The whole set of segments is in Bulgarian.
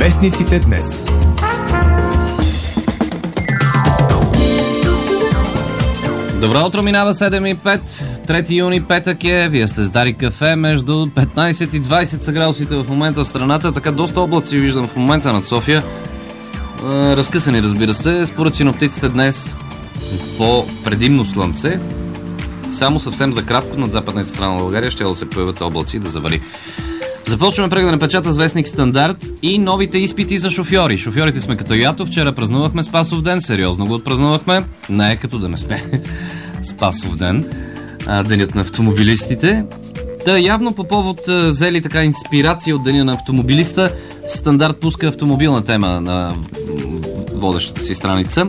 Вестниците днес. Добро утро, минава 7:05, 3 юни, петък е. Вие сте с Дарик кафе, между 15 и 20 са градусите в момента в страната. Така доста облаци виждам в момента над София. Разкъсани, разбира се. Според синоптиците днес по предимно слънце. Само съвсем за кратко над западната страна на България ще да се появят облаци и да завали. Започваме преглед на печата с вестник Стандарт и новите изпити за шофьори. Шофьорите сме като ято. Вчера празнувахме Спасов ден. Сериозно го отпразнувахме. Не е като да не сме Спасов ден. Денят на автомобилистите. Та явно по повод взели така инспирация от деня на автомобилиста, Стандарт пуска автомобилна тема на водещата си страница.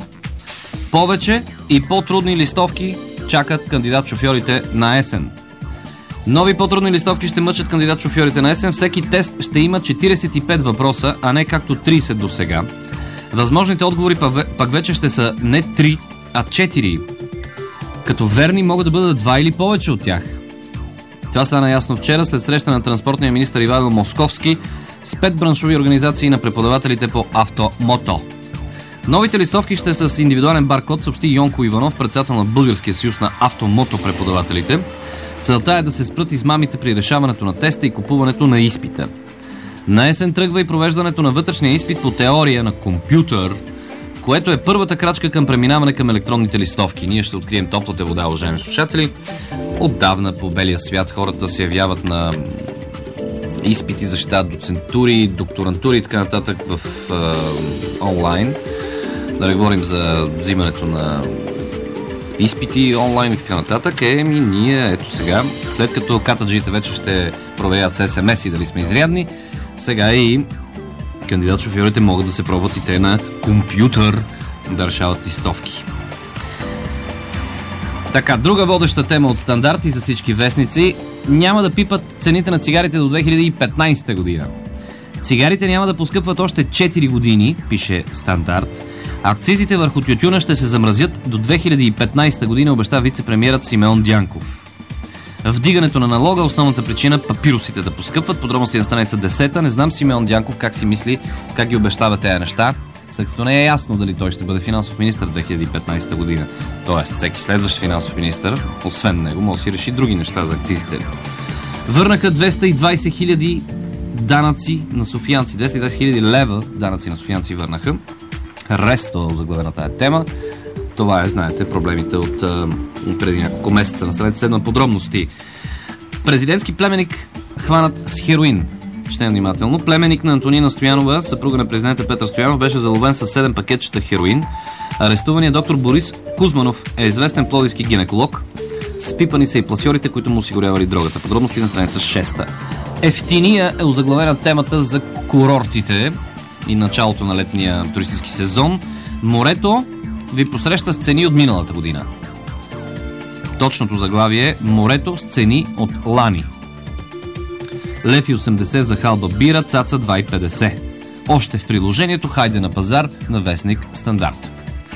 Повече и по-трудни листовки чакат кандидат-шофьорите на есен. Нови по-трудни листовки ще мъчат кандидат-шофьорите на есен. Всеки тест ще има 45 въпроса, а не както 30 до сега. Възможните отговори пак вече ще са не 3, а 4. Като верни могат да бъдат 2 или повече от тях. Това стана ясно вчера след среща на транспортния министър Ивайло Московски с 5 браншови организации на преподавателите по автомото. Новите листовки ще са с индивидуален баркод, съобщи Йонко Иванов, председател на Българския съюз на автомото преподавателите. Целта е да се спрат измамите при решаването на теста и купуването на изпита. На есен тръгва и провеждането на вътрешния изпит по теория на компютър, което е първата крачка към преминаване към електронните листовки. Ние ще открием топлата вода, уважаеми слушатели. Отдавна по белия свят хората се явяват на изпити, защитават доцентури, докторантури и така нататък в онлайн. Да не говорим за взимането на изпити онлайн и така нататък. Ние ето сега, след като катаджиите вече ще проверят с SMS-и дали сме изрядни, сега и кандидат-шофьорите могат да се пробват и те на компютър да решават листовки. Така, друга водеща тема от Стандарт и за всички вестници: няма да пипат цените на цигарите до 2015 година. Цигарите няма да поскъпват още 4 години, пише Стандарт. Акцизите върху тютюна ще се замразят до 2015 година, обеща вице-премиерът Симеон Дянков. Вдигането на налога, основната причина папиросите да поскъпват. Подробности на страница 10. Не знам Симеон Дянков как си мисли, как ги обещава тези неща, след като не е ясно дали той ще бъде финансов министър 2015 година. Тоест, всеки следващ финансов министър, освен него, може да си реши други неща за акцизите. Върнаха 220 хиляди данъци на софиянци. 220 хиляди лева данъци на софиянци върнаха. Ресто заглавена тая тема. Това е, знаете, проблемите от преди няколко месеца. На страница 7 подробности. Президентски племенник хванат с хероин. Четем внимателно. Племенник на Антонина Стоянова, съпруга на президента Петър Стоянов, беше заловен с 7 пакетчета хероин. Арестуваният доктор Борис Кузманов е известен пловдивски гинеколог. Спипани са и пласьорите, които му осигурявали дрогата. Подробности на страница 6. Ефтиния е озаглавена темата за курортите и началото на летния туристически сезон. Морето ви посреща с цени от миналата година. Точното заглавие е: морето с цени от лани. Лев и 80 за халба бира, цаца 2,50. Още в приложението хайде на пазар на вестник Стандарт.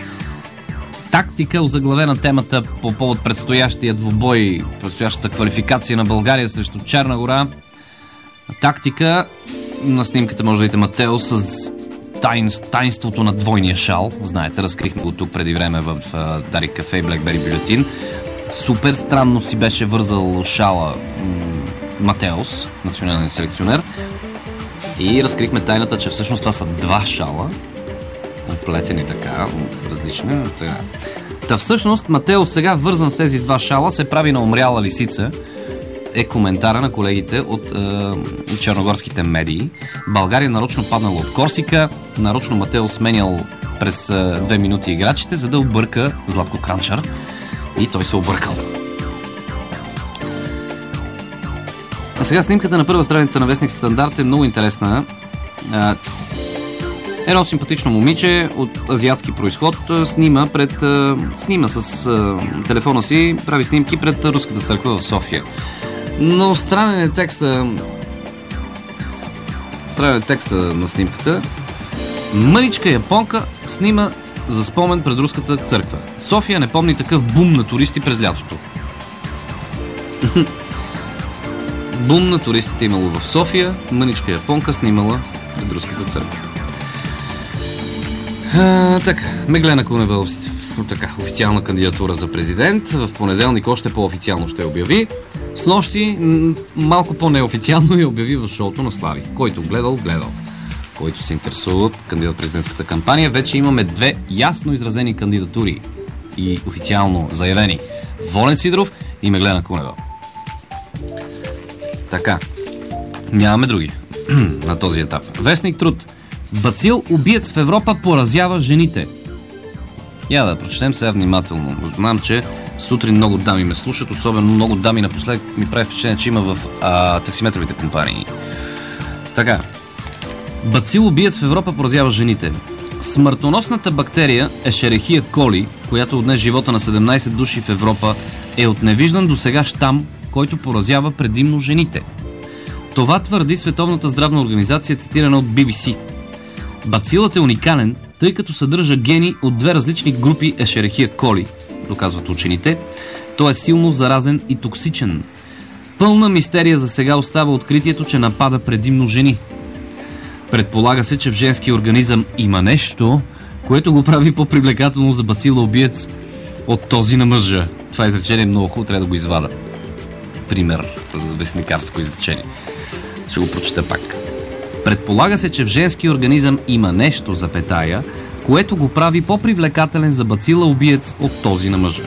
Тактика озаглавена темата по повод предстоящия двубой, предстоящата квалификация на България срещу Черна гора. Тактика на снимката може да видите Матео с таинството на двойния шал. Знаете, разкрихме го тук преди време в Дарик кафе и Блекбери бюлетин. Супер странно си беше вързал шала Матеос, национален селекционер. И разкрихме тайната, че всъщност това са два шала, оплетени така, различни. Та всъщност Матеос сега, вързан с тези два шала, се прави на умряла лисица, е коментара на колегите от черногорските медии. България нарочно паднала от Корсика, нарочно Матео сменял през 2 минути играчите, за да обърка Златко Кранчар. И той се объркал. А сега снимката на първа страница на вестник Стандарт е много интересна. Едно симпатично момиче от азиатски произход снима с телефона си, прави снимки пред Руската църква в София. Но странен е текста на снимката. Мъничка японка снима за спомен пред Руската църква. София не помни такъв бум на туристи през лятото. Бум на туристите имало в София, мъничка японка снимала пред Руската църква. Така, Меглена Кунева официална кандидатура за президент. В понеделник още по-официално ще обяви. Снощи малко по-неофициално я обяви в шоуто на Слави. Който гледал. Който се интересува от кандидат-президентската кампания. Вече имаме две ясно изразени кандидатури и официално заявени. Волен Сидеров и Меглена Кунева. Така, нямаме други на този етап. Вестник Труд. Бацил убиец в Европа поразява жените. Я да прочетем сега внимателно. Знам, че сутрин много дами ме слушат, особено много дами напоследък ми прави впечатление, че има в таксиметровите компании. Така. Бацил убиец в Европа поразява жените. Смъртоносната бактерия Ешерехия коли, която отне живота на 17 души в Европа, е от невиждан досега щам, който поразява предимно жените. Това твърди Световната здравна организация, цитирана от BBC. Бацилът е уникален, тъй като съдържа гени от две различни групи Ешерехия коли, доказват учените. Той е силно заразен и токсичен. Пълна мистерия за сега остава откритието, че напада предимно жени. Предполага се, че в женския организъм има нещо, което го прави по-привлекателно за бацила убиец от този на мъжа. Това изречение е много хубаво, трябва да го извада. Пример за вестникарско изречение. Ще го прочета пак. Предполага се, че в женския организъм има нещо, запетая, което го прави по-привлекателен за бацила убиец от този на мъжа.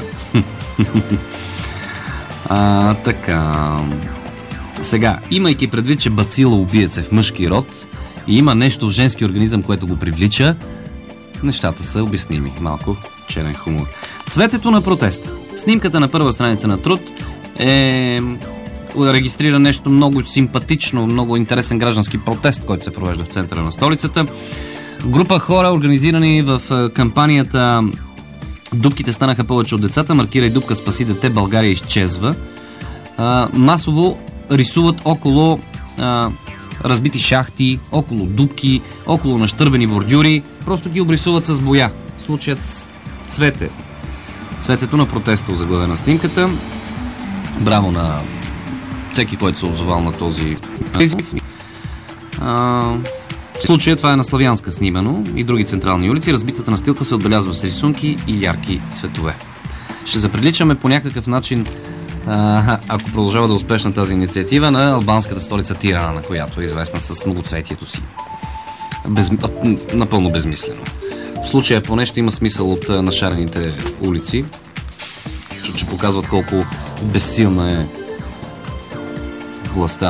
Така. Сега, имайки предвид, че бацила убиец е в мъжки род и има нещо в женски организъм, което го привлича, нещата са обясними. Малко черен хумор. Цветето на протеста. Снимката на първа страница на Труд регистрира нещо много симпатично, много интересен граждански протест, който се провежда в центъра на столицата. Група хора, организирани в кампанията "Дупките станаха повече от децата", маркирай дупка, спаси дете, България изчезва. Масово рисуват около разбити шахти, около дупки, около нащърбени бордюри. Просто ги обрисуват с боя. Случаят цвете. Цветето на протеста, озаглавена снимката. Браво на всеки, който се отзовал на този призив. В случая това е на Славянска снимано и други централни улици. Разбитата настилка се отбелязва с рисунки и ярки цветове. Ще заприличаме по някакъв начин, ако продължава да е успешна тази инициатива, на албанската столица Тирана, която е известна с многоцветието си. Напълно безмислено. В случая поне ще има смисъл от нашарените улици, че показват колко безсилна е властта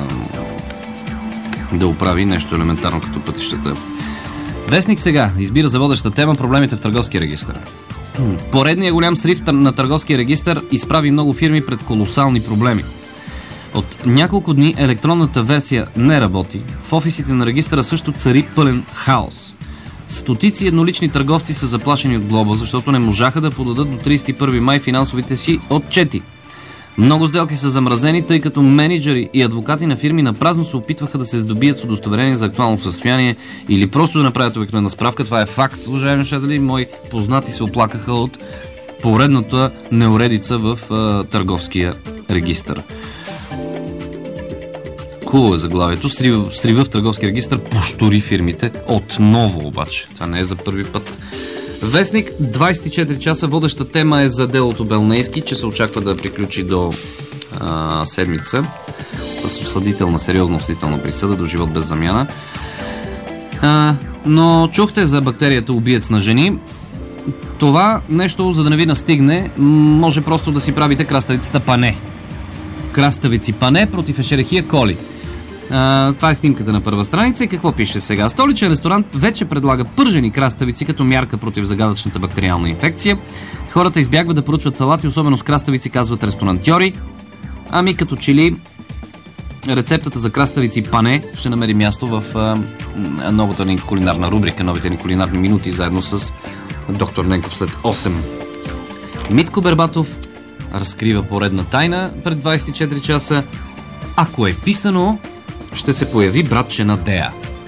да оправи нещо елементарно като пътищата. Вестник сега избира за водеща тема проблемите в търговския регистър. Поредният голям срив на търговския регистър изправи много фирми пред колосални проблеми. От няколко дни електронната версия не работи. В офисите на регистъра също цари пълен хаос. Стотици еднолични търговци са заплашени от глоба, защото не можаха да подадат до 31 май финансовите си отчети. Много сделки са замразени, тъй като мениджъри и адвокати на фирми напразно се опитваха да се здобият с удостоверение за актуално състояние или просто да направят обикновена справка. Това е факт, уважаеми слушатели. Мои познати се оплакаха от поредната неуредица в търговския регистър. Хубаво е заглавието. Срива в търговския регистър поштори фирмите. Отново обаче. Това не е за първи път. Вестник 24 часа. Водеща тема е за делото Белнейски, че се очаква да приключи до седмица с сериозна осъдителна присъда до живот без замяна. Но чухте за бактерията убиец на жени. Това нещо, за да не ви настигне, може просто да си правите краставицата пане. Краставици пане против Ешерехия коли. Това е снимката на първа страница и какво пише сега? Столичен ресторант вече предлага пържени краставици като мярка против загадъчната бактериална инфекция. Хората избягват да поръчват салати, особено с краставици, казват ресторантьори. Ами като че ли рецептата за краставици пане ще намери място в новата ни кулинарна рубрика, новите ни кулинарни минути, заедно с доктор Ненков след 8. Митко Бербатов разкрива поредна тайна пред 24 часа. Ако е писано, ще се появи братче на Дея.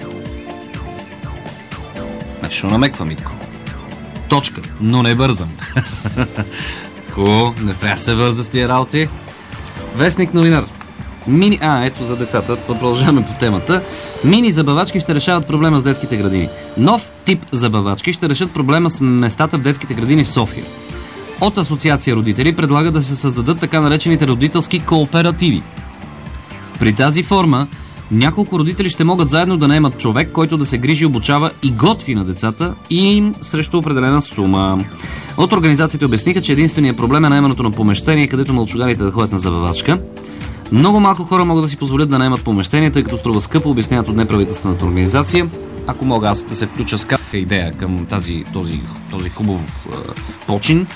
Нещо намеква Митко. Точка, но не бързам. Хубаво, не трябва да се бърза с тия работи. Вестник новинар. Ето за децата, продължаваме по темата. Мини забавачки ще решават проблема с детските градини. Нов тип забавачки ще решат проблема с местата в детските градини в София. От Асоциация родители предлага да се създадат така наречените родителски кооперативи. При тази форма няколко родители ще могат заедно да наемат човек, който да се грижи, обучава и готви на децата и им срещу определена сума. От организациите обясниха, че единственият проблем е наемането на помещение, където малчугарите да ходят на забавачка. Много малко хора могат да си позволят да наемат помещение, тъй като струва скъпо, обясняват от неправителствената организация. Ако мога аз да се включа с кратка идея към този хубав почин.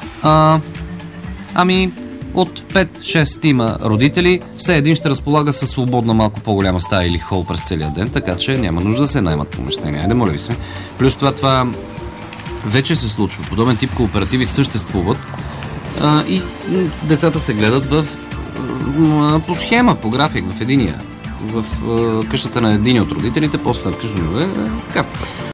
От 5-6 тима родители, все един ще разполага със свободна малко по-голяма стая или хол през целия ден, така че няма нужда да се наймат помещения. Айде, моля ви се. Плюс това вече се случва. Подобен тип кооперативи съществуват и децата се гледат по схема, по график, в единия. В къщата на един от родителите, после в къщата на така.